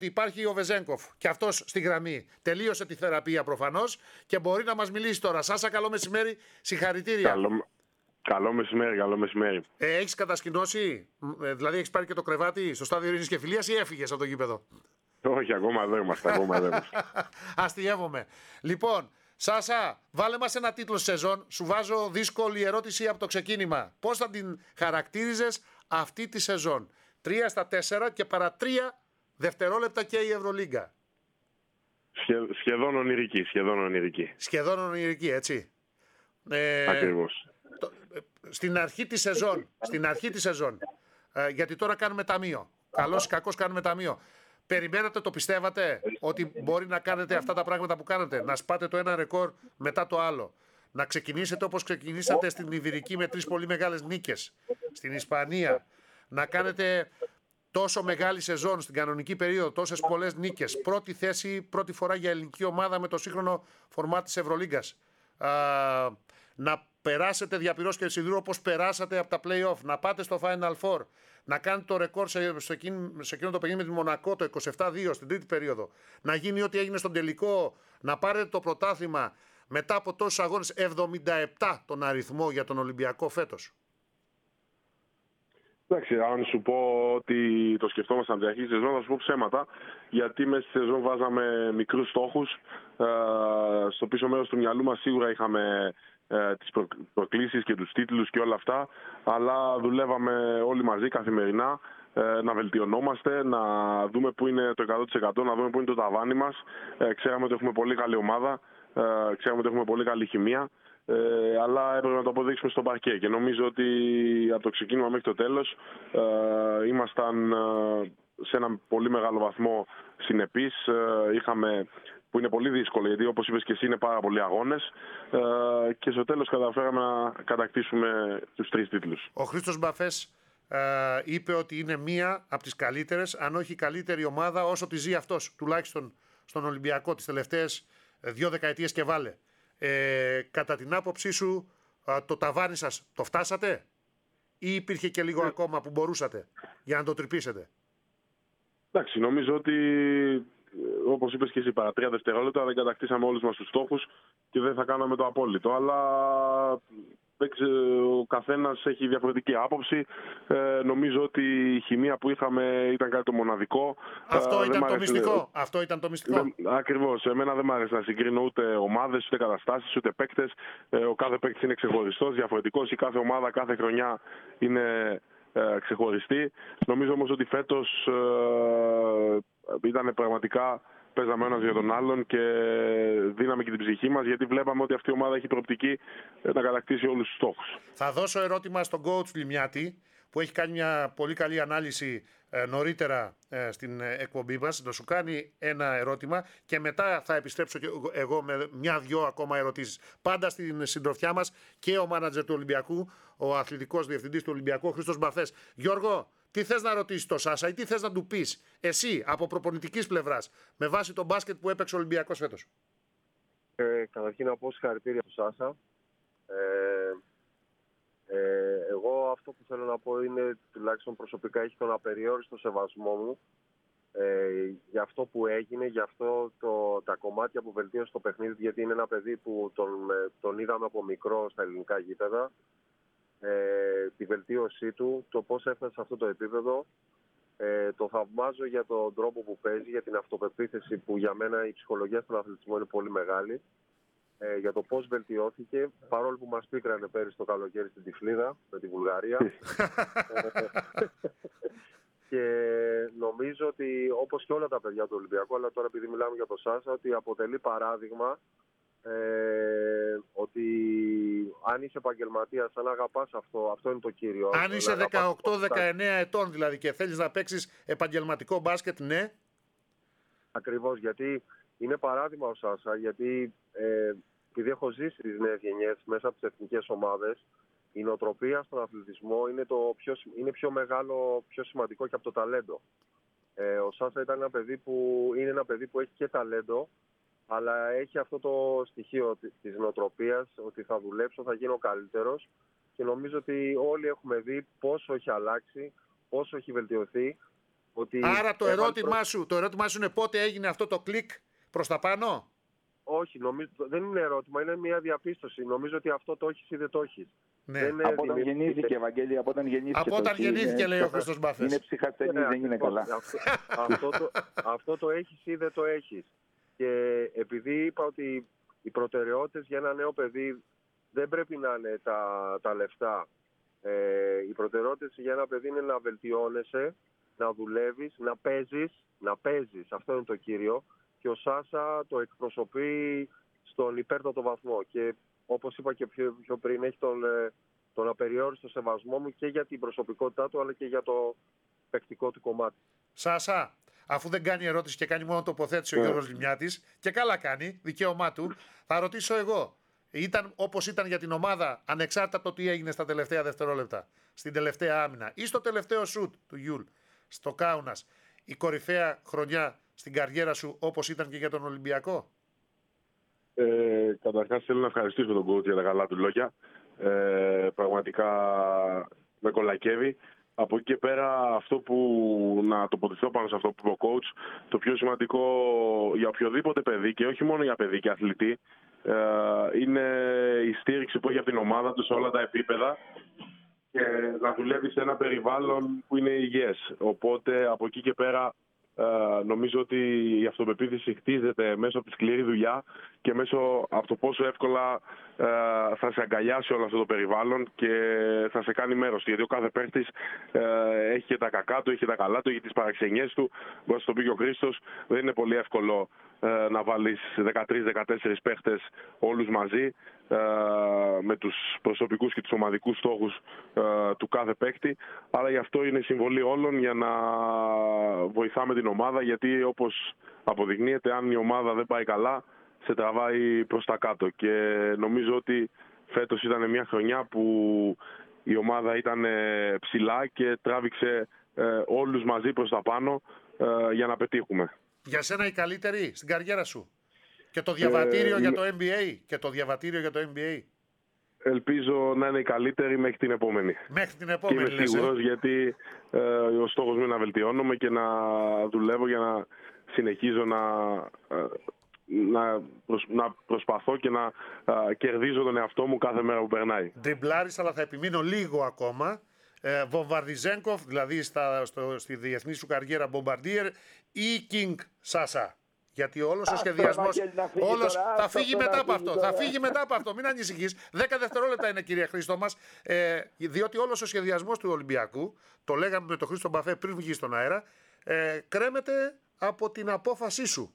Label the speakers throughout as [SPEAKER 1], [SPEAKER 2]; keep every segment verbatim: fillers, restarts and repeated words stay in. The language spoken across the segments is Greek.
[SPEAKER 1] υπάρχει ο Βεζένκοφ και αυτός στη γραμμή. Τελείωσε τη θεραπεία προφανώς και μπορεί να μας μιλήσει τώρα. Σάσα, καλό μεσημέρι, συγχαρητήρια.
[SPEAKER 2] Καλό, καλό μεσημέρι, καλό μεσημέρι.
[SPEAKER 1] Ε, έχεις κατασκηνώσει, ε, δηλαδή έχεις πάρει και το κρεβάτι στο στάδιο ειρήνης και φιλίας ή έφυγες από το γήπεδο?
[SPEAKER 2] Όχι, ακόμα δεν είμαστε, ακόμα δεν είμαστε.
[SPEAKER 1] Αστειεύομαι. Λοιπόν, Σάσα, βάλε μας ένα τίτλο σεζόν. Σου βάζω δύσκολη ερώτηση από το ξεκίνημα. Πώς θα την χαρακτήριζες αυτή τη σεζόν? Τρία στα τέσσερα και παρά τρία δευτερόλεπτα και η Ευρωλίγκα.
[SPEAKER 2] Σχε, σχεδόν ονειρική, σχεδόν ονειρική.
[SPEAKER 1] Σχεδόν ονειρική, έτσι. Ε,
[SPEAKER 2] Ακριβώς.
[SPEAKER 1] Το, ε, στην αρχή τη σεζόν, στην αρχή τη σεζόν, ε, γιατί τώρα κάνουμε ταμείο. Καλώς ή κακώς κάνουμε ταμείο. Περιμένατε, το πιστεύατε ότι μπορεί να κάνετε αυτά τα πράγματα που κάνετε? Να σπάτε το ένα ρεκόρ μετά το άλλο. Να ξεκινήσετε όπως ξεκινήσατε στην Ιβηρική με τρεις πολύ μεγάλες νίκες. Στην Ισπανία. Να κάνετε τόσο μεγάλη σεζόν στην κανονική περίοδο, τόσες πολλές νίκες. Πρώτη θέση, πρώτη φορά για ελληνική ομάδα με το σύγχρονο φορμάτ της Ευρωλίγκας. Α, να περάσετε διαπυρός και σιδηρού όπως περάσατε από τα play-off. Να πάτε στο Final Four. Να κάνετε το ρεκόρ σε, σε, εκείνο, σε εκείνο το παιχνίδι με τη Μονακό, το είκοσι επτά δύο στην τρίτη περίοδο. Να γίνει ό,τι έγινε στον τελικό. Να πάρετε το πρωτάθλημα μετά από τόσους αγώνες, εβδομήντα επτά τον αριθμό για τον Ολυμπιακό φέτος.
[SPEAKER 2] Εντάξει, αν σου πω ότι το σκεφτόμασταν από την αρχή της σεζόν, θα σου πω ψέματα. Γιατί μέσα στη σεζόν βάζαμε μικρούς στόχους. Ε, στο πίσω μέρος του μυαλού μας σίγουρα είχαμε ε, τις προ, προκλήσεις και τους τίτλους και όλα αυτά. Αλλά δουλεύαμε όλοι μαζί καθημερινά ε, να βελτιωνόμαστε, να δούμε πού είναι το εκατό τοις εκατό, να δούμε πού είναι το ταβάνι μας. Ε, ξέραμε ότι έχουμε πολύ καλή ομάδα, ε, ξέραμε ότι έχουμε πολύ καλή χημεία. Ε, αλλά έπρεπε να το αποδείξουμε στο παρκέ και νομίζω ότι από το ξεκίνημα μέχρι το τέλος ε, ήμασταν ε, σε ένα πολύ μεγάλο βαθμό συνεπείς. Ε, είχαμε, που είναι πολύ δύσκολο γιατί όπως είπες και εσύ είναι πάρα πολλοί αγώνες ε, και στο τέλος καταφέραμε να κατακτήσουμε τους τρεις τίτλους.
[SPEAKER 1] Ο Χρήστος Μπαφές ε, είπε ότι είναι μία από τις καλύτερες, αν όχι η καλύτερη ομάδα όσο τη ζει αυτός, τουλάχιστον στον Ολυμπιακό τις τελευταίες δύο δεκαετίες και βάλε. Ε, κατά την άποψή σου, α, το ταβάνι σας το φτάσατε ή υπήρχε και λίγο ακόμα που μπορούσατε για να το τρυπήσετε?
[SPEAKER 2] Εντάξει, νομίζω ότι όπως είπες και εσύ, παρά τρία δευτερόλεπτα δεν κατακτήσαμε όλους μας τους στόχους και δεν θα κάναμε το απόλυτο. Αλλά ο καθένας έχει διαφορετική άποψη. Ε, νομίζω ότι η χημεία που είχαμε ήταν κάτι το μοναδικό.
[SPEAKER 1] Αυτό
[SPEAKER 2] ε,
[SPEAKER 1] ήταν το μυστικό. Αυτό ήταν το μυστικό.
[SPEAKER 2] Δεν, ακριβώς. Εμένα δεν μου άρεσε να συγκρίνω ούτε ομάδες, ούτε καταστάσεις, ούτε παίκτες. Ε, ο κάθε παίκτης είναι ξεχωριστός, διαφορετικός. Η κάθε ομάδα, κάθε χρονιά είναι ε, ξεχωριστή. Νομίζω όμως ότι φέτος ε, ήταν πραγματικά... Παίζαμε ένας για τον άλλον και δίναμε και την ψυχή μας γιατί βλέπαμε ότι αυτή η ομάδα έχει προοπτική να κατακτήσει όλους τους στόχους.
[SPEAKER 1] Θα δώσω ερώτημα στον coach Λιμιάτη που έχει κάνει μια πολύ καλή ανάλυση ε, νωρίτερα ε, στην εκπομπή μας. Να σου κάνει ένα ερώτημα και μετά θα επιστρέψω και εγώ με μια-δυο ακόμα ερωτήσεις. Πάντα στην συντροφιά μας και ο μάνατζερ του Ολυμπιακού, ο αθλητικός διευθυντής του Ολυμπιακού, ο Χρήστος Μπαφές. Γιώργο, τι θες να ρωτήσεις τον Σάσα ή τι θες να του πεις εσύ από προπονητικής πλευράς με βάση το μπάσκετ που έπαιξε ο Ολυμπιακός φέτος?
[SPEAKER 3] Ε, καταρχήν να πω συγχαρητήρια του Σάσα. Ε, ε, εγώ αυτό που θέλω να πω είναι, τουλάχιστον προσωπικά, έχει τον απεριόριστο σεβασμό μου ε, για αυτό που έγινε, για αυτό το, τα κομμάτια που βελτίωσε το παιχνίδι, γιατί είναι ένα παιδί που τον, τον είδαμε από μικρό στα ελληνικά γήπεδα. Ε, τη βελτίωσή του, το πώς έφτασε σε αυτό το επίπεδο. Ε, το θαυμάζω για τον τρόπο που παίζει, για την αυτοπεποίθηση που για μένα η ψυχολογία στον αθλητισμό είναι πολύ μεγάλη. Ε, για το πώς βελτιώθηκε, παρόλο που μας πίκρανε πέρυσι το καλοκαίρι στην Τυφλίδα με τη Βουλγαρία. Και νομίζω ότι όπως και όλα τα παιδιά του Ολυμπιακού, αλλά τώρα επειδή μιλάμε για τον Σάσα, ότι αποτελεί παράδειγμα Ε, ότι αν είσαι επαγγελματίας, αν αγαπάς αυτό, αυτό είναι το κύριο.
[SPEAKER 1] Αν είσαι δεκαοκτώ δεκαεννέα ετών δηλαδή και θέλεις να παίξεις επαγγελματικό μπάσκετ, ναι.
[SPEAKER 3] Ακριβώς, γιατί είναι παράδειγμα ο Σάσα, γιατί ε, επειδή έχω ζήσει τις νέες γενιές μέσα από τις εθνικές ομάδες, η νοοτροπία στον αθλητισμό είναι, το πιο, είναι πιο μεγάλο, πιο σημαντικό και από το ταλέντο. Ε, ο Σάσα ήταν ένα παιδί που, είναι ένα παιδί που έχει και ταλέντο, αλλά έχει αυτό το στοιχείο της νοοτροπίας, ότι θα δουλέψω, θα γίνω καλύτερος και νομίζω ότι όλοι έχουμε δει πόσο έχει αλλάξει, πόσο έχει βελτιωθεί Ότι
[SPEAKER 1] Άρα το
[SPEAKER 3] έβαλε
[SPEAKER 1] ερώτημά,
[SPEAKER 3] προ...
[SPEAKER 1] σου, το ερώτημά σου είναι πότε έγινε αυτό το κλικ προς τα πάνω.
[SPEAKER 3] Όχι, νομίζω, δεν είναι ερώτημα, είναι μια διαπίστωση. Νομίζω ότι αυτό το έχεις ή δεν το έχεις.
[SPEAKER 1] Ναι.
[SPEAKER 3] Δεν είναι
[SPEAKER 4] Από όταν
[SPEAKER 3] δημιουργική-
[SPEAKER 4] γεννήθηκε, Ευαγγέλη, από όταν γεννήθηκε.
[SPEAKER 1] Από
[SPEAKER 4] το
[SPEAKER 1] όταν
[SPEAKER 4] έχει,
[SPEAKER 1] γεννήθηκε,
[SPEAKER 4] είναι
[SPEAKER 1] λέει ο
[SPEAKER 4] ψυχα-
[SPEAKER 1] Χρήστος Μπαφές.
[SPEAKER 4] Είναι ψυχασθενής,
[SPEAKER 3] Ναι,
[SPEAKER 4] δεν είναι
[SPEAKER 3] ακριβώς.
[SPEAKER 4] καλά.
[SPEAKER 3] Αυτό, αυτό, το, αυτό το έχεις ή δεν το έχεις. Και επειδή είπα ότι οι προτεραιότητες για ένα νέο παιδί δεν πρέπει να είναι τα, τα λεφτά. Ε, οι προτεραιότητες για ένα παιδί είναι να βελτιώνεσαι, να δουλεύεις, να παίζεις, να παίζεις. Αυτό είναι το κύριο. Και ο Σάσα το εκπροσωπεί στον υπέρτατο βαθμό. Και όπως είπα και πιο, πιο πριν, έχει τον, ε, τον απεριόριστο σεβασμό μου και για την προσωπικότητά του, αλλά και για το παικτικό του κομμάτι.
[SPEAKER 1] Σάσα, αφού δεν κάνει ερώτηση και κάνει μόνο τοποθέτηση ο
[SPEAKER 2] Ναι.
[SPEAKER 1] Γιώργος Λιμιάτης, και καλά κάνει, δικαίωμά του, θα ρωτήσω εγώ. Ήταν όπως ήταν για την ομάδα, ανεξάρτητα από το τι έγινε στα τελευταία δευτερόλεπτα, στην τελευταία άμυνα ή στο τελευταίο σουτ του Γιούλ, στο Κάουνας, η κορυφαία χρονιά στην καριέρα σου όπως ήταν και για τον Ολυμπιακό.
[SPEAKER 2] Ε, καταρχάς θέλω να ευχαριστήσω τον coach για τα καλά του λόγια. Ε, πραγματικά με κολακεύει. Από εκεί και πέρα, αυτό που να τοποθετηθώ πάνω σε αυτό που είπε ο coach, το πιο σημαντικό για οποιοδήποτε παιδί και όχι μόνο για παιδί και αθλητή, ε, είναι η στήριξη που έχει από την ομάδα του σε όλα τα επίπεδα και να δουλεύει σε ένα περιβάλλον που είναι υγιές. Οπότε από εκεί και πέρα Uh, νομίζω ότι η αυτοπεποίθηση χτίζεται μέσω από τη σκληρή δουλειά και μέσω από το πόσο εύκολα uh, θα σε αγκαλιάσει όλο αυτό το περιβάλλον και θα σε κάνει μέρος. Γιατί ο κάθε παίχτης uh, έχει και τα κακά του, έχει και τα καλά του, έχει τις παραξενιές του. Μπορεί να το πει και ο Χρήστος, δεν είναι πολύ εύκολο uh, να βάλεις δεκατρείς δεκατέσσερις παίχτες όλους μαζί uh, με τους προσωπικούς και τους ομαδικούς στόχους uh, του κάθε παίκτη. Αλλά γι' αυτό είναι συμβολή όλων για να βοηθάμε την ομάδα, γιατί όπως αποδεικνύεται, αν η ομάδα δεν πάει καλά, σε τραβάει προς τα κάτω. Και νομίζω ότι φέτος ήταν μια χρονιά που η ομάδα ήταν ψηλά και τράβηξε ε, όλους μαζί προς τα πάνω ε, για να πετύχουμε.
[SPEAKER 1] Για σένα η καλύτερη στην καριέρα σου. Και το διαβατήριο
[SPEAKER 2] Ε,
[SPEAKER 1] για το N B A. Και το διαβατήριο για το N B A.
[SPEAKER 2] Ελπίζω να είναι η καλύτερη μέχρι την επόμενη.
[SPEAKER 1] Μέχρι την
[SPEAKER 2] Και
[SPEAKER 1] επόμενη,
[SPEAKER 2] είμαι σίγουρος, γιατί ε, ο στόχος μου είναι να βελτιώνομαι και να δουλεύω για να συνεχίζω να, ε, να, προσ, να προσπαθώ και να ε, κερδίζω τον εαυτό μου κάθε μέρα που περνάει.
[SPEAKER 1] Ντριμπλάρης, αλλά θα επιμείνω λίγο ακόμα. Ε, Βομβαρδιζένκοφ, δηλαδή στα, στο, στη διεθνή σου καριέρα Μπομπαρντίερ, ή Κινγκ Σάσα. Γιατί όλος ο σχεδιασμός. Όλος, θα φύγει μετά από αυτό. Θα φύγει μετά από αυτό. Μην ανησυχείς. Δέκα δευτερόλεπτα είναι, κύριε Χρήστο μας. Ε, διότι όλος ο σχεδιασμός του Ολυμπιακού, το λέγαμε με τον Χρήστο Μπαφέ πριν βγει στον αέρα, ε, κρέμεται από την απόφασή σου.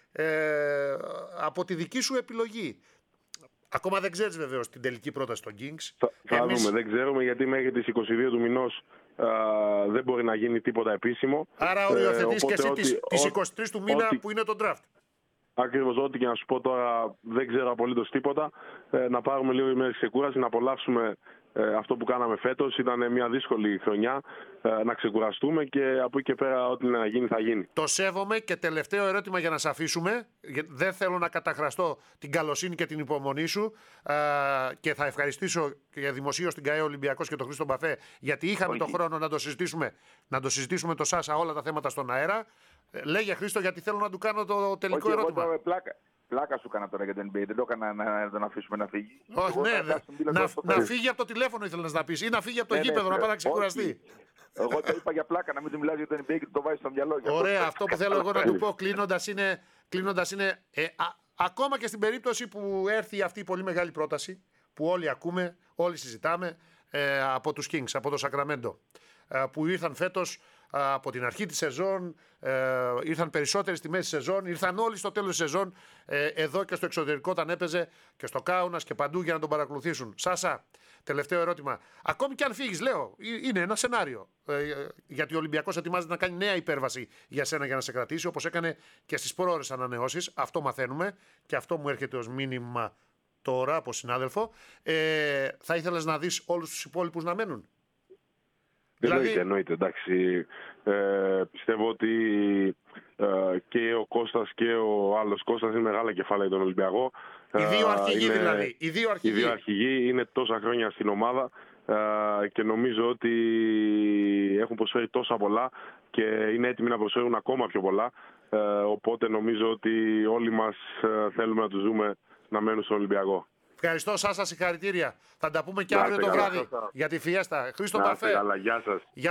[SPEAKER 1] Ε, από τη δική σου επιλογή. Ακόμα δεν ξέρεις βεβαίως την τελική πρόταση των Kings.
[SPEAKER 2] Θα, θα
[SPEAKER 1] Εμείς...
[SPEAKER 2] δούμε. Δεν ξέρουμε, γιατί μέχρι τις είκοσι δύο του μηνός α, δεν μπορεί να γίνει τίποτα επίσημο.
[SPEAKER 1] Άρα οριοθετείς
[SPEAKER 2] ε,
[SPEAKER 1] και εσύ
[SPEAKER 2] ότι,
[SPEAKER 1] τις, τις
[SPEAKER 2] ό,
[SPEAKER 1] είκοσι τρεις του μήνα
[SPEAKER 2] ότι,
[SPEAKER 1] που είναι το draft.
[SPEAKER 2] Ακριβώς, ό,τι και να σου πω τώρα, δεν ξέρω απολύτως τίποτα. Ε, να πάρουμε λίγο ημέρες ξεκούραση, να απολαύσουμε ε, αυτό που κάναμε φέτος. Ήταν μια δύσκολη χρονιά, ε, να ξεκουραστούμε και από εκεί και πέρα ό,τι να γίνει θα γίνει.
[SPEAKER 1] Το σέβομαι. Και τελευταίο ερώτημα για να σε αφήσουμε. Δεν θέλω να καταχραστώ την καλοσύνη και την υπομονή σου, ε, και θα ευχαριστήσω και δημοσίως την ΚΑΕ Ολυμπιακός και τον Χρήστο Μπαφέ, γιατί είχαμε τον χρόνο να το συζητήσουμε, να το συζητήσουμε το Σάσα όλα τα θέματα στον αέρα. Λέγε, Χρήστο, γιατί θέλω να του κάνω το τελικό
[SPEAKER 4] Όχι,
[SPEAKER 1] ερώτημα.
[SPEAKER 4] Εγώ, πλάκα, πλάκα σου έκανα τώρα για το N B A. Δεν το έκανα να, να τον αφήσουμε να φύγει.
[SPEAKER 1] Όχι, ναι,
[SPEAKER 4] να,
[SPEAKER 1] να, να, να φύγει από το τηλέφωνο ήθελες να πεις, ή να φύγει από το
[SPEAKER 4] ναι,
[SPEAKER 1] γήπεδο,
[SPEAKER 4] ναι,
[SPEAKER 1] να πάει να
[SPEAKER 4] όχι.
[SPEAKER 1] ξεκουραστεί.
[SPEAKER 4] Εγώ το είπα για πλάκα, να μην του μιλάς για το N B A και το βάζει στο μυαλό.
[SPEAKER 1] Ωραία, αυτό που θέλω εγώ να του πω κλείνοντας είναι, κλείνοντας είναι ε, α, ακόμα και στην περίπτωση που έρθει αυτή η πολύ μεγάλη πρόταση που όλοι ακούμε, όλοι συζητάμε, ε, από τους Kings, από το Σακραμέντο, ε, που ήρθαν φέτος από την αρχή της σεζόν, ε, ήρθαν περισσότεροι στη μέση της σεζόν, ήρθαν όλοι στο τέλος της σεζόν, ε, εδώ και στο εξωτερικό όταν έπαιζε και στο Κάουνας και παντού για να τον παρακολουθήσουν. Σάσα, τελευταίο ερώτημα. Ακόμη και αν φύγεις, λέω, είναι ένα σενάριο. Ε, γιατί ο Ολυμπιακός ετοιμάζεται να κάνει νέα υπέρβαση για σένα για να σε κρατήσει, όπως έκανε και στις πρόορες ανανεώσεις. Αυτό μαθαίνουμε και αυτό μου έρχεται ως μήνυμα τώρα από συνάδελφο. Ε, θα ήθελες να δεις όλους τους υπόλοιπους να μένουν?
[SPEAKER 2] Εννοείται, δηλαδή... εννοείται. Εντάξει, ε, πιστεύω ότι ε, και ο Κώστας και ο άλλος Κώστας είναι μεγάλα κεφάλαια για τον Ολυμπιακό.
[SPEAKER 1] Οι δύο αρχηγοί
[SPEAKER 2] είναι,
[SPEAKER 1] δηλαδή. Οι δύο αρχηγοί.
[SPEAKER 2] οι δύο αρχηγοί είναι τόσα χρόνια στην ομάδα. ε, και νομίζω ότι έχουν προσφέρει τόσα πολλά και είναι έτοιμοι να προσφέρουν ακόμα πιο πολλά. Ε, οπότε νομίζω ότι όλοι μας ε, θέλουμε να τους δούμε να μένουν στον Ολυμπιακό.
[SPEAKER 1] Ευχαριστώ, Σάσα, συγχαρητήρια. Θα τα πούμε και
[SPEAKER 2] Να
[SPEAKER 1] αύριο
[SPEAKER 2] είστε
[SPEAKER 1] το
[SPEAKER 2] καλά.
[SPEAKER 1] βράδυ για τη φιέστα. Χρήστο
[SPEAKER 2] Να είστε
[SPEAKER 1] Παφέ.
[SPEAKER 2] καλά. Γεια σας.